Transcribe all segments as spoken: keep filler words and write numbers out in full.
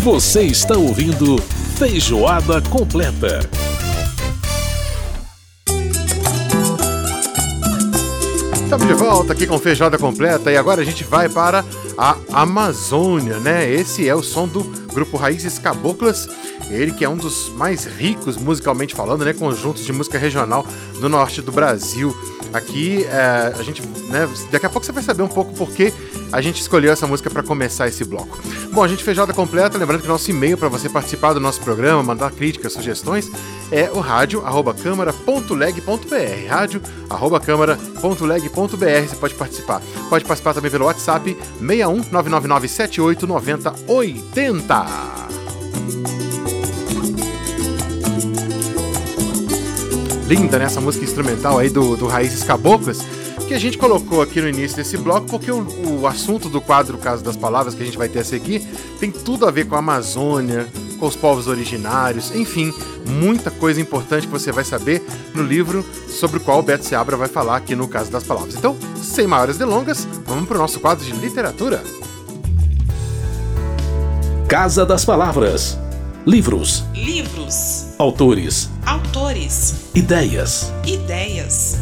Você está ouvindo Feijoada Completa. Estamos de volta aqui com Feijoada Completa e agora a gente vai para a Amazônia, né? Esse é o som do grupo Raízes Caboclas, ele que é um dos mais ricos musicalmente falando, né? Conjuntos de música regional do norte do Brasil. Aqui, é, a gente, né? Daqui a pouco você vai saber um pouco por que a gente escolheu essa música para começar esse bloco. Bom, a gente Feijoada Completa, lembrando que o nosso e-mail para você participar do nosso programa, mandar críticas, sugestões, é o rádio arroba câmara ponto leg ponto br, rádio arroba câmara ponto leg ponto br. Você pode participar. Pode participar também pelo WhatsApp seis um nove nove nove sete oito nove zero oito zero. Linda, né? Essa música instrumental aí do, do Raízes Caboclas, que a gente colocou aqui no início desse bloco, porque o, o assunto do quadro Casa das Palavras que a gente vai ter a seguir tem tudo a ver com a Amazônia, com os povos originários, enfim, muita coisa importante que você vai saber no livro sobre o qual o Beto Seabra vai falar aqui no Casa das Palavras. Então, sem maiores delongas, vamos para o nosso quadro de literatura. Casa das Palavras. Livros. Livros. Autores. Autores. Ideias. Ideias.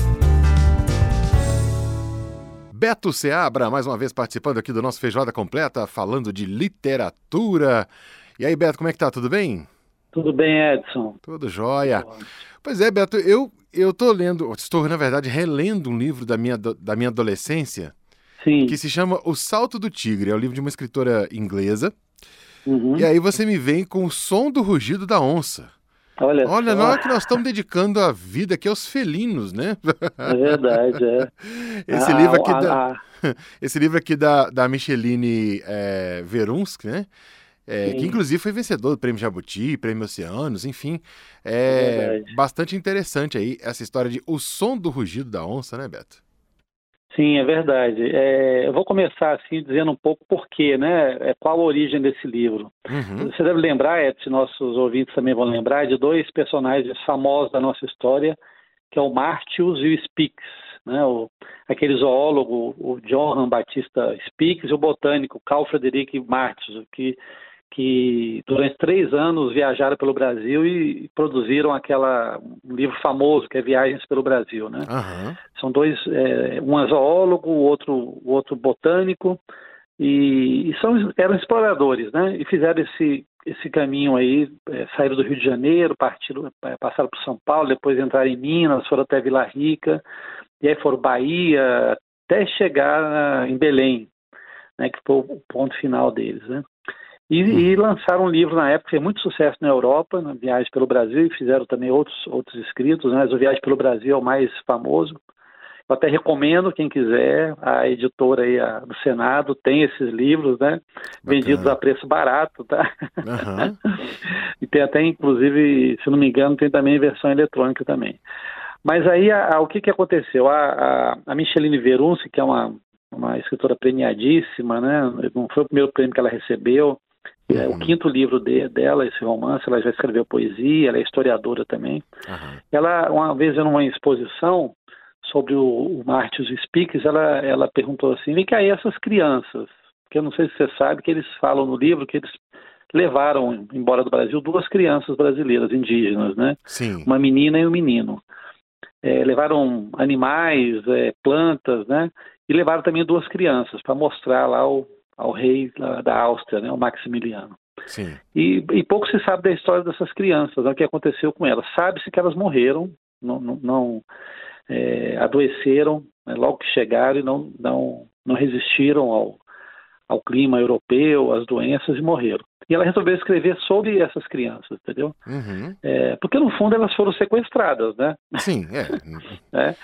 Beto Seabra, mais uma vez participando aqui do nosso Feijoada Completa, falando de literatura. E aí, Beto, como é que tá? Tudo bem? Tudo bem, Edson. Tudo jóia. Pois é, Beto, eu, eu tô lendo, estou, na verdade, relendo um livro da minha, da minha adolescência. Sim. Que se chama O Salto do Tigre. É o livro de uma escritora inglesa. Uhum. E aí você me vem com o som do rugido da onça. Olha, Olha, só. nós que nós estamos dedicando a vida aqui aos felinos, né? É verdade, é. Esse Ah, livro aqui, ah, da, ah. esse livro aqui da, da Micheline é, Verunsk, né? É, que inclusive foi vencedor do Prêmio Jabuti, Prêmio Oceanos, enfim. É, é bastante interessante aí essa história de O Som do Rugido da Onça, né, Beto? Sim, é verdade. É, eu vou começar assim dizendo um pouco por quê, né? É, qual a origem desse livro. Uhum. Você deve lembrar, Edson, nossos ouvintes também vão lembrar, de dois personagens famosos da nossa história, que é o Martius e o Spix, né? O, aquele zoólogo, o Johann Baptista Spix, e o botânico Carl Friedrich Martius, que que durante três anos viajaram pelo Brasil e produziram aquela, um livro famoso, que é Viagens pelo Brasil, né? Uhum. São dois, é, um é zoólogo, o outro, o outro botânico, e, e são, eram exploradores, né? E fizeram esse, esse caminho aí, é, saíram do Rio de Janeiro, partiram, é, passaram por São Paulo, depois entraram em Minas, foram até Vila Rica, e aí foram Bahia, até chegar na, em Belém, né? Que foi o ponto final deles, né? E, e lançaram um livro na época, fez muito sucesso na Europa, na Viagem pelo Brasil, e fizeram também outros, outros escritos, né? Mas o Viagem pelo Brasil é o mais famoso. Eu até recomendo, quem quiser, a editora aí a, do Senado tem esses livros, né? Bacana. Vendidos a preço barato, tá? Uhum. E tem até, inclusive, se não me engano, tem também versão eletrônica também. Mas aí, a, a, o que, que aconteceu? A, a, a Micheline Verunsk, que é uma, uma escritora premiadíssima, né? Não foi o primeiro prêmio que ela recebeu. É o quinto livro de, dela, esse romance. Ela já escreveu poesia, ela é historiadora também. Uhum. Ela, uma vez, em uma exposição sobre o, o Martius Spix, ela, ela perguntou assim, vem cá, e essas crianças? Porque eu não sei se você sabe que eles falam no livro que eles levaram embora do Brasil duas crianças brasileiras, indígenas, né? Sim. Uma menina e um menino. É, levaram animais, é, plantas, né? E levaram também duas crianças para mostrar lá o ao rei da Áustria, né, o Maximiliano. Sim. E, e pouco se sabe da história dessas crianças, né, o que aconteceu com elas. Sabe-se que elas morreram, não, não, não é, adoeceram, né, logo que chegaram e não, não, não resistiram ao, ao clima europeu, às doenças e morreram. E ela resolveu escrever sobre essas crianças, entendeu? Uhum. É, porque, no fundo, elas foram sequestradas, né? Sim, é. é,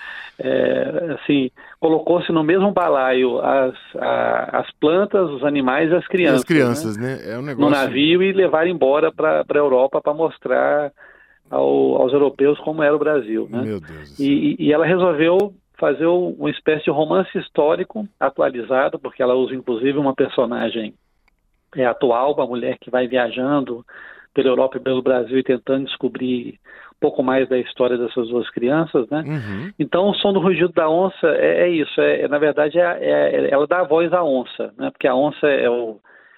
é assim, colocou-se no mesmo balaio as, a, as plantas, os animais e as crianças. E as crianças, né? né? É um negócio... No navio e levar embora para a Europa para mostrar ao, aos europeus como era o Brasil, né? Meu Deus. E, e ela resolveu fazer uma espécie de romance histórico atualizado, porque ela usa, inclusive, uma personagem é atual, uma mulher que vai viajando pela Europa e pelo Brasil e tentando descobrir um pouco mais da história dessas duas crianças, né? Uhum. Então, o som do rugido da onça é, é isso, é, é, na verdade, é, é, ela dá a voz à onça, né? Porque a onça é o,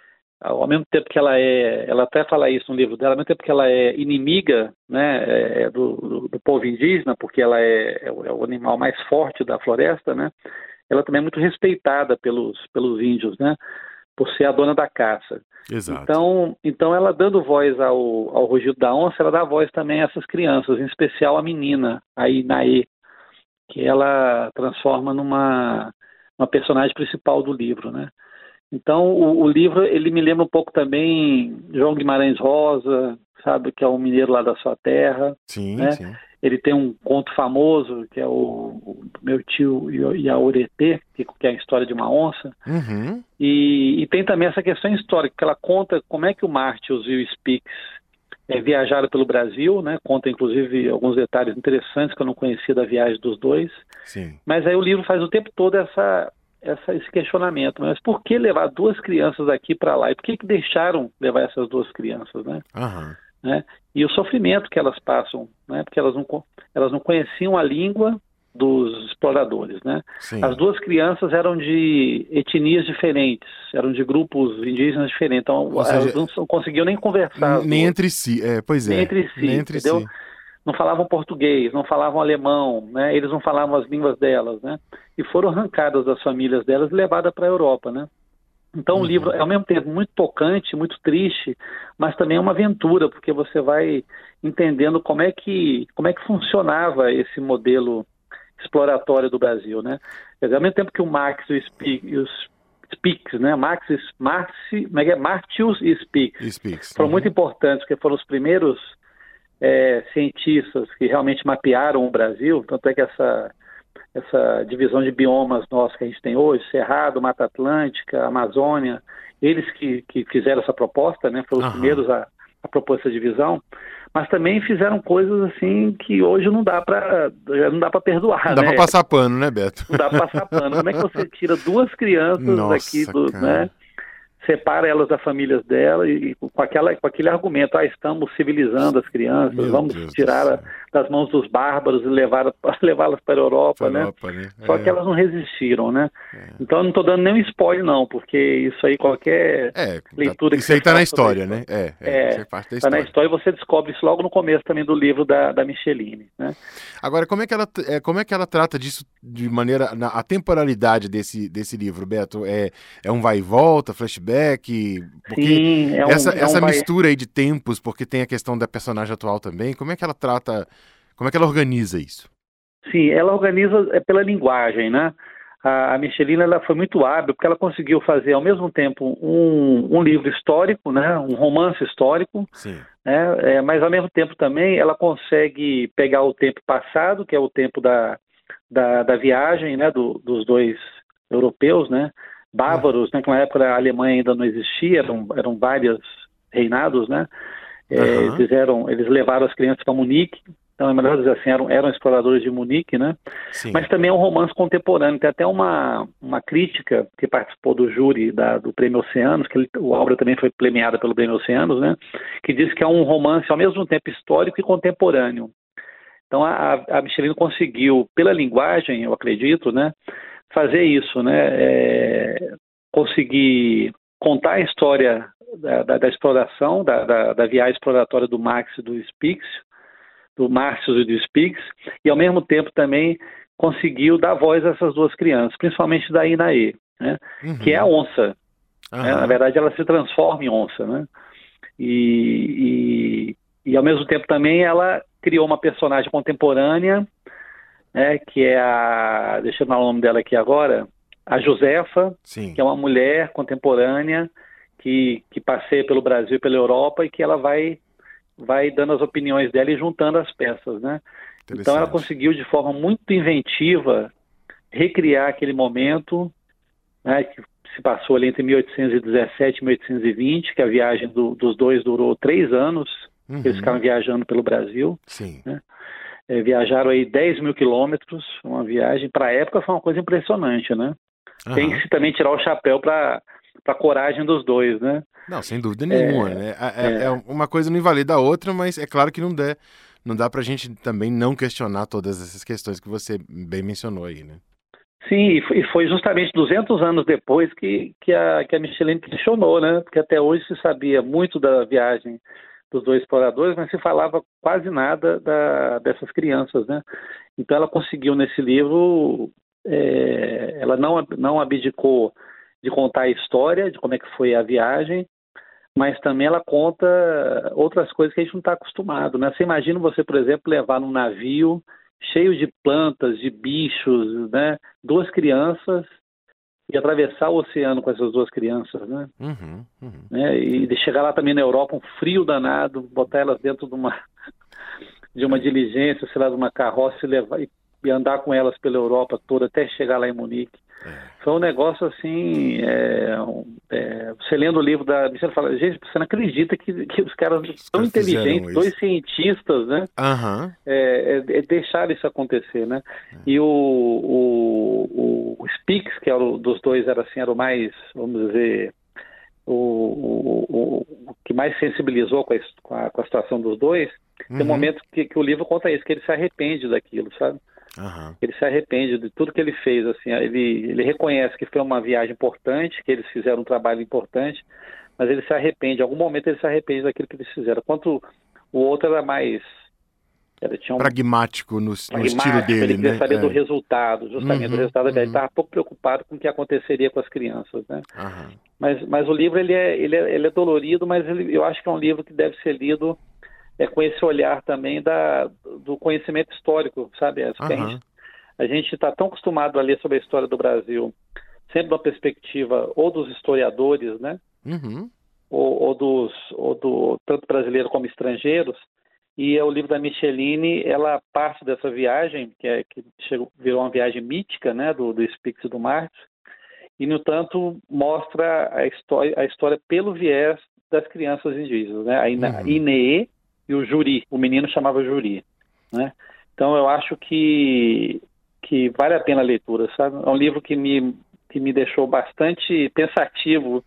ao mesmo tempo que ela é, ela até fala isso no livro dela, ao mesmo tempo que ela é inimiga, né, é, do, do, do povo indígena, porque ela é, é, o, é o animal mais forte da floresta, né, ela também é muito respeitada pelos, pelos índios, né, por ser a dona da caça. Exato. Então, então ela dando voz ao, ao rugido da onça, ela dá voz também a essas crianças, em especial a menina, a Inaê, que ela transforma numa uma personagem principal do livro, né. Então, o, o livro, ele me lembra um pouco também João Guimarães Rosa, sabe, que é um mineiro lá da sua terra. Sim, né? sim. Ele tem um conto famoso, que é o, o Meu Tio Iaoretê, que, que é a história de uma onça. Uhum. E, e tem também essa questão histórica, que ela conta como é que o Martius e o Spix é, viajaram pelo Brasil, né? Conta, inclusive, alguns detalhes interessantes que eu não conhecia da viagem dos dois. Sim. Mas aí o livro faz o tempo todo essa... Essa, esse questionamento, mas por que levar duas crianças daqui para lá? E por que, que deixaram levar essas duas crianças, né? Uhum. né? E o sofrimento que elas passam, né? Porque elas não, elas não conheciam a língua dos exploradores, né? Sim. As duas crianças eram de etnias diferentes, eram de grupos indígenas diferentes, então Ou seja, elas não conseguiam nem conversar. Nem duas. Entre si, é, pois é. Nem entre si, nem entre entendeu? Si. Não falavam português, não falavam alemão, né? Eles não falavam as línguas delas, né? E foram arrancadas das famílias delas e levadas para a Europa, né? Então uhum. o livro é ao mesmo tempo muito tocante, muito triste, mas também é uma aventura, porque você vai entendendo como é que, como é que funcionava esse modelo exploratório do Brasil, né? Quer dizer, ao mesmo tempo que o Marx e, o Spix, e os Spix, né? Marx, Marx, Martius e Spix, Spix. foram Uhum. muito importantes, porque foram os primeiros É, cientistas que realmente mapearam o Brasil, tanto é que essa, essa divisão de biomas nossa que a gente tem hoje, Cerrado, Mata Atlântica, Amazônia, eles que, que fizeram essa proposta, né, foram os Aham. primeiros a, a propor essa divisão, mas também fizeram coisas assim que hoje não dá para não dá para perdoar, Não dá né? para passar pano, né, Beto? Não dá para passar pano. Como é que você tira duas crianças Nossa, aqui do, cara. né? Separa elas das famílias dela e com, aquela, com aquele argumento, ah, estamos civilizando as crianças, Meu vamos Deus tirar a, das mãos dos bárbaros e levar, levá-las para a Europa, Pra né? Europa, né? Só É. que elas não resistiram, né? É. Então eu não estou dando nenhum spoiler não, porque isso aí qualquer É, leitura que isso aí você tá na faça sobre história, isso, né? É, é, É, isso é parte da Está na história. história e você descobre isso logo no começo também do livro da, da Micheline, né? Agora, como é que ela, é, como é que ela trata disso de maneira... Na, a temporalidade desse, desse livro, Beto? É, é um vai e volta, flashback? Porque Sim, é um, essa, é essa um vai... mistura aí de tempos, porque tem a questão da personagem atual também, como é que ela trata... Como é que ela organiza isso? Sim, ela organiza é pela linguagem, né? A, a Michelina ela foi muito hábil porque ela conseguiu fazer ao mesmo tempo um, um livro histórico, né? Um romance histórico, Sim. né? É, mas ao mesmo tempo também ela consegue pegar o tempo passado, que é o tempo da, da, da viagem, né? Do, dos dois europeus, né? Bávaros, né? Que na época a Alemanha ainda não existia, eram, eram vários reinados, né? É, Uhum. eles, fizeram, eles levaram as crianças para Munique. Então, é melhor dizer assim, eram, eram exploradores de Munique, né? Sim. Mas também é um romance contemporâneo. Tem até uma, uma crítica que participou do júri da, do Prêmio Oceanos, que ele, a obra também foi premiada pelo Prêmio Oceanos, né? Que diz que é um romance ao mesmo tempo histórico e contemporâneo. Então, a, a Michelin conseguiu, pela linguagem, eu acredito, né? Fazer isso, né? É, conseguir contar a história da, da, da exploração, da, da, da viagem exploratória do Max e do Spix, do Martius e do Spix, e ao mesmo tempo também conseguiu dar voz a essas duas crianças, principalmente da Inaê, né? Uhum. Que é a onça. Uhum. Né? Na verdade, ela se transforma em onça, né? E, e, e ao mesmo tempo também ela criou uma personagem contemporânea, né? Que é a, deixa eu dar o nome dela aqui agora, a Josefa, Sim. Que é uma mulher contemporânea que, que passeia pelo Brasil e pela Europa e que ela vai vai dando as opiniões dela e juntando as peças, né? Então ela conseguiu de forma muito inventiva recriar aquele momento, né, que se passou ali entre mil oitocentos e dezessete e mil oitocentos e vinte, que a viagem do, dos dois durou três anos, uhum. Eles ficaram viajando pelo Brasil. Sim. Né? É, viajaram aí dez mil quilômetros, uma viagem, para a época foi uma coisa impressionante, né? Uhum. Tem que se também tirar o chapéu para a coragem dos dois, né? Não, sem dúvida nenhuma, é, né? É, é. é uma coisa não invalida a outra, mas é claro que não dá, não dá pra gente também não questionar todas essas questões que você bem mencionou aí, né? Sim, e foi- e foi justamente duzentos anos depois que, que, a, que a Michelin questionou, né? Porque até hoje se sabia muito da viagem dos dois exploradores, mas se falava quase nada da, dessas crianças, né? Então ela conseguiu nesse livro, é, ela não, ab- não abdicou de contar a história, de como é que foi a viagem, mas também ela conta outras coisas que a gente não está acostumado, né? Você imagina você, por exemplo, levar num navio cheio de plantas, de bichos, né? Duas crianças e atravessar o oceano com essas duas crianças, né? Uhum, uhum. né? E de chegar lá também na Europa, um frio danado, botar elas dentro de uma de uma diligência, sei lá, de uma carroça e, levar, e, e andar com elas pela Europa toda até chegar lá em Munique. Foi um negócio assim, é, um, é, você lendo o livro da Michelle fala, gente, você não acredita que, que os caras Os tão caras fizeram inteligentes, isso. dois cientistas, né? Aham. É, é, é deixar isso acontecer, né? E o, o, o Spix, que era o, dos dois era assim, era o mais, vamos dizer, o, o, o, o que mais sensibilizou com a, com a, com a situação dos dois. Tem um Uhum. momento que, que o livro conta isso, que ele se arrepende daquilo, sabe? Aham. Ele se arrepende de tudo que ele fez, assim, ele, ele reconhece que foi uma viagem importante, que eles fizeram um trabalho importante, mas ele se arrepende, em algum momento ele se arrepende daquilo que eles fizeram. Enquanto o outro era mais, era, tinha um Pragmático no, no estilo pragmático, dele, ele queria né? saber É. do resultado, justamente, Uhum, do resultado da viagem. uhum. Ele estava pouco preocupado com o que aconteceria com as crianças, né? Aham. Mas, mas o livro, ele é, ele é, ele é dolorido, mas ele, eu acho que é um livro que deve ser lido é, com esse olhar também da, do conhecimento histórico, sabe? É, porque a Aham. gente a gente está tão acostumado a ler sobre a história do Brasil, sempre da perspectiva ou dos historiadores, né? Uhum. Ou, ou dos, ou do tanto brasileiros como estrangeiros. E é o livro da Micheline, ela parte dessa viagem, que, é, que chegou, virou uma viagem mítica, né? Do, do Spix e do Marx. E, no entanto, mostra a história, a história pelo viés das crianças indígenas, né? A Ina- Uhum. Inê e o Juri. O menino chamava Juri, né? Então, eu acho que que vale a pena a leitura, sabe? É um livro que me, que me deixou bastante pensativo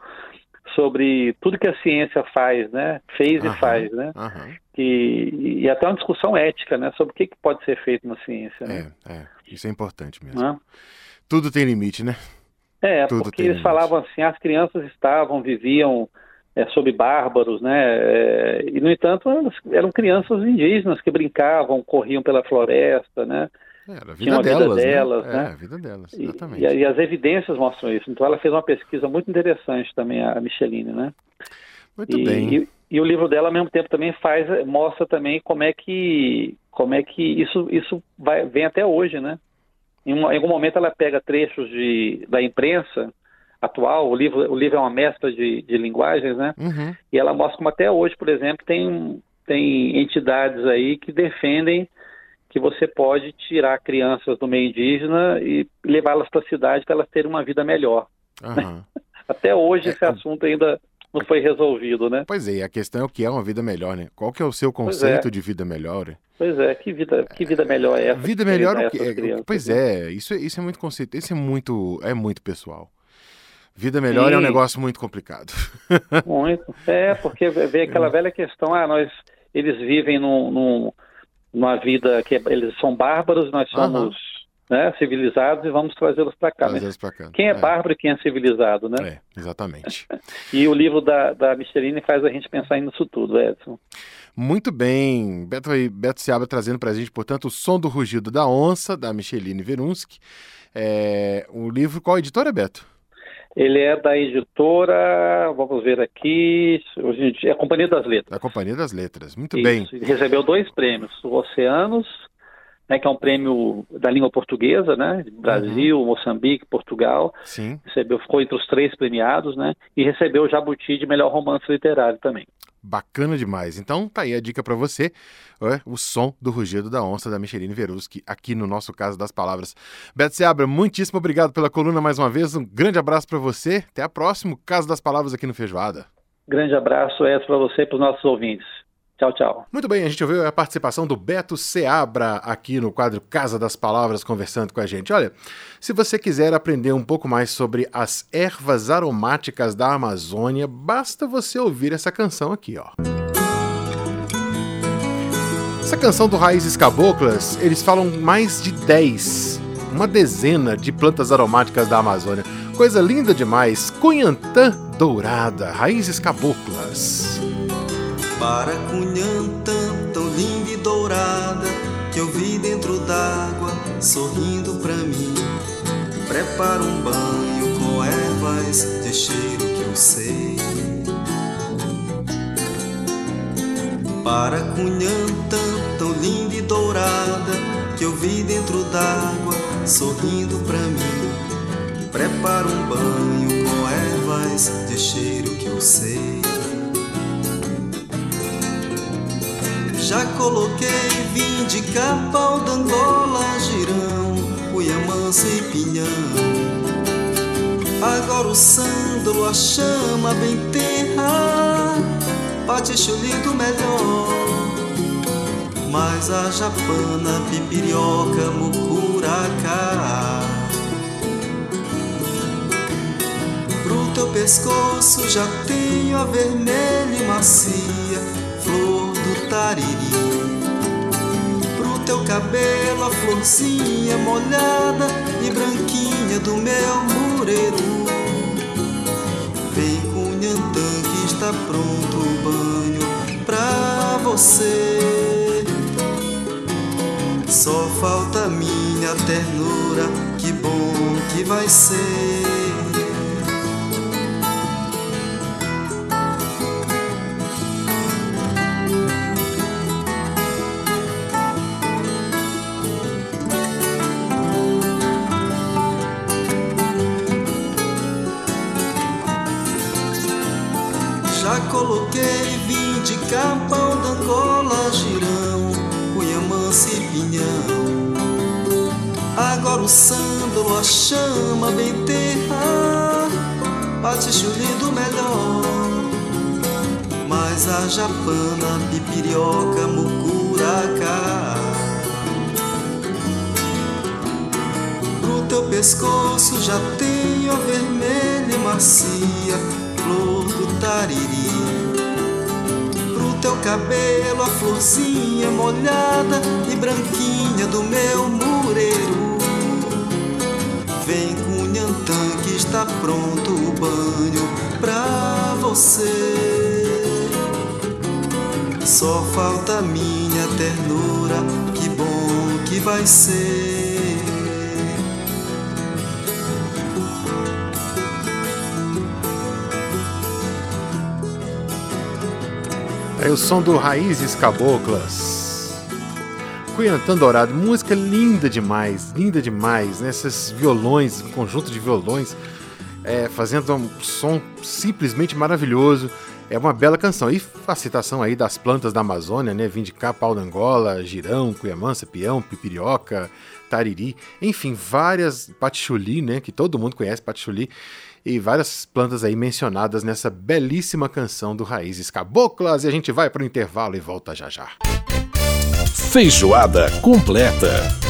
sobre tudo que a ciência faz, né? Fez Aham. e faz, né? Aham. E, e até uma discussão ética, né? Sobre o que, que pode ser feito na ciência, né? É, é. Isso é importante mesmo. Né? Tudo tem limite, né? É, Tudo porque tem eles limite. falavam assim, as crianças estavam, viviam é, sob bárbaros, né? É, e, no entanto, elas eram crianças indígenas que brincavam, corriam pela floresta, né? Era a Tinha vida uma vida delas, delas, né? né? É, a vida delas, E, exatamente. e, e as evidências mostram isso. Então ela fez uma pesquisa muito interessante também, a Micheline, né? Muito E, bem. e, e o livro dela, ao mesmo tempo, também faz, mostra também como é que, como é que isso, isso vai, vem até hoje, né? Em, uma, em algum momento ela pega trechos de, da imprensa atual, o livro, o livro é uma mescla de, de linguagens, né? Uhum. E ela mostra como até hoje, por exemplo, tem, tem entidades aí que defendem que você pode tirar crianças do meio indígena e levá-las para a cidade para elas terem uma vida melhor. Aham. Até hoje É, esse assunto ainda não foi resolvido, né? Pois é, a questão é o que é uma vida melhor, né? Qual que é o seu Pois conceito é. de vida melhor? Pois é, que vida, que vida melhor é essa? Vida que melhor dá o que essas é, crianças, pois né? é, isso, é- isso é muito conceito, isso é muito, é muito pessoal. Vida melhor Sim. é um negócio muito complicado. Muito. É, porque vem aquela velha questão, ah, nós, eles vivem num, num, numa vida que eles são bárbaros, nós somos né, civilizados e vamos trazê-los para cá. Trazer Mas eles pra cá. quem é bárbaro e quem é civilizado, né? É, exatamente. E o livro da, da Micheline faz a gente pensar nisso tudo, Edson. Muito bem, Beto, aí, Beto Seabra trazendo pra gente, portanto, O Som do Rugido da Onça, da Micheline Verunski. É, o livro, qual editora, Beto? Ele é da editora, vamos ver aqui, é a Companhia das Letras. Da Companhia das Letras. Muito Isso, bem. ele recebeu dois prêmios, o Oceanos, né, que é um prêmio da língua portuguesa, né, Brasil, Moçambique, Portugal. Sim. Recebeu, ficou entre os três premiados, né, e recebeu o Jabuti de melhor romance literário também. Bacana demais. Então, tá aí a dica pra você, é, O Som do Rugido da Onça, da Micheline Verunski, aqui no nosso Casa das Palavras. Beto Seabra, muitíssimo obrigado pela coluna mais uma vez, um grande abraço pra você, até a próxima, Casa das Palavras aqui no Feijoada. Grande abraço, Edson, para você e para os nossos ouvintes. Tchau, tchau. Muito bem, a gente ouviu a participação do Beto Seabra aqui no quadro Casa das Palavras, conversando com a gente. Olha, se você quiser aprender um pouco mais sobre as ervas aromáticas da Amazônia, basta você ouvir essa canção aqui, ó. Essa canção do Raízes Caboclas, eles falam mais de dez, uma dezena de plantas aromáticas da Amazônia. Coisa linda demais. Cunhantã dourada, raízes caboclas. Para Cunhantã, tão linda e dourada, que eu vi dentro d'água, sorrindo pra mim. Prepara um banho com ervas de cheiro que eu sei. Para Cunhantã, tão linda e dourada, que eu vi dentro d'água, sorrindo pra mim. Prepara um banho com ervas de cheiro que eu sei. Já coloquei vindica, pau d'Angola, girão, cuiamança e pinhão. Agora o sândalo, a chama bem terra, patichuli do melhor. Mas a japana, pipirioca, mucuracá. Pro teu pescoço já tenho a vermelha e macia flor do tariri. Pro teu cabelo a florzinha molhada e branquinha do meu mureru. Vem Cunhantã que está pronto o banho pra você. Só falta minha ternura, que bom que vai ser. Já coloquei vindica, pau d'Angola, girão, cuiamança e pinhão. Agora o sândalo, a chama bem terra, patichuli do melhor. Mas a japana, pipirioca, mucuracá. Pro teu pescoço já tenho a vermelha e macia flor do tariri. Pro teu cabelo a florzinha molhada e branquinha do meu mureru. Vem Cunhantã que está pronto o banho pra você. Só falta minha ternura, que bom que vai ser. É o som do Raízes Caboclas. Cunhantã dourado, música linda demais, linda demais, né? Esses violões, um conjunto de violões, é, fazendo um som simplesmente maravilhoso. É uma bela canção. E a citação aí das plantas da Amazônia, né? Vindica, pau d'Angola, girão, cuiamança, peão, pipirioca, tariri, enfim, várias, patichuli, né? Que todo mundo conhece, patichuli. E várias plantas aí mencionadas nessa belíssima canção do Raízes Caboclas. E a gente vai para o intervalo e volta já já. Feijoada completa.